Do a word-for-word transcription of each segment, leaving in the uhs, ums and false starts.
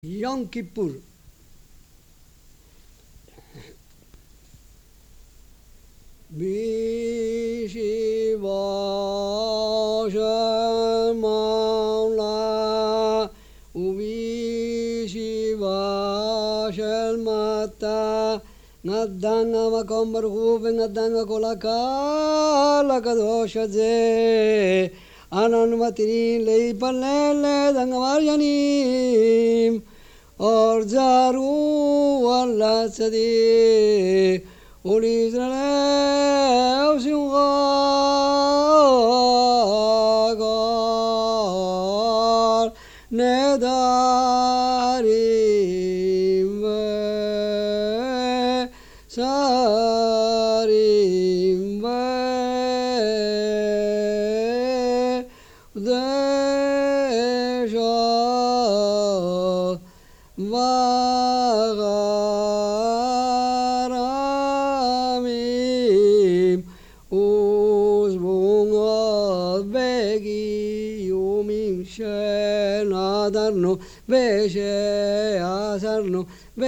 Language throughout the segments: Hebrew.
יום כיפור. בישיבה של מעלה ובישיבה של מטה נתן המקום ברוך הוא ונתן לכל הקהל הקדוש הזה. אנו מתירים להתפלל לדבר ינים אור זרו על הצדיק ולישראל שמחה כל נדרים ושרים ודשות וגרמים וזבוניות וגיומים שנדרנו ושעזרנו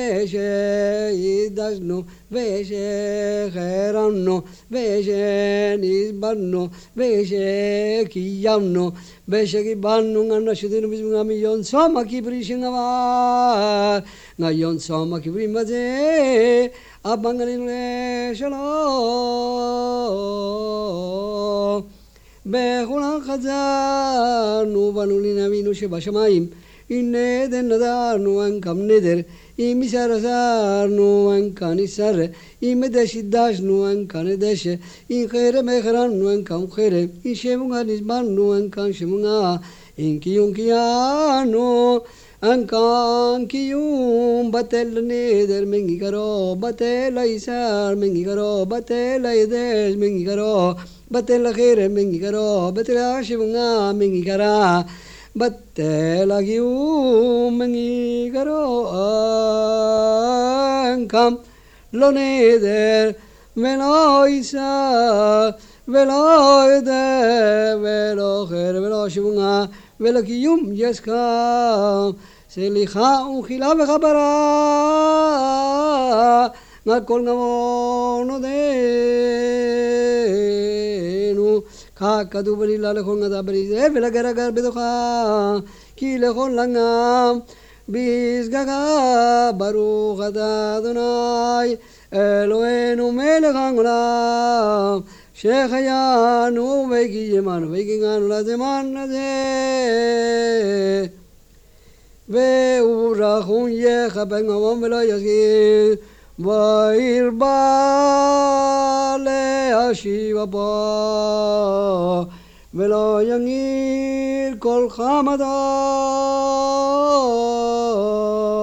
ושהתדשנו ושחרמנו ושנסברנו ושקיימנו ושקיבלנו אנשותינו בזמן מיון צום הכיפורים שנעבר ניון צום הכיפורים הזה הבנגלינו לשלום בכולם חזרנו בנו לנבינו שבשמיים הנה נדרנו אנקם נדר אם יסרסרנו אנקה נסר אם דשא דשנו אנקה נדשא אם חרם החרמנו אנקם חרם אם שמונga נסברנו אנקם שמונga אם קיום קיימנו אנקם קיום בטל נדר מנגי קרו בטל היסר מנגי קרו בטל הידש מנגי קרו בטל החרם מנגי קרו בטל השמונga מנגי קרה בטל הגיום מנגי קרו אנקם לא נדר ולא יסר ולא ידע ולא חרם ולא שמונga ולא קיום יסכם סליחה ומחילה וכפרה על כל גמור נודנו ככתוב בלילה לכל נדע בריזה ולגר הגר בתוכה כי לכל לנגם בשגגה ברוך אתה אדוני אלוהינו מלך העולם שהחיינו וקיימנו וקיימנו לזמן הזה וברכו יכפר עמם ולא יסגיר וירבה להשיב אפו ולא יניר כל חמדו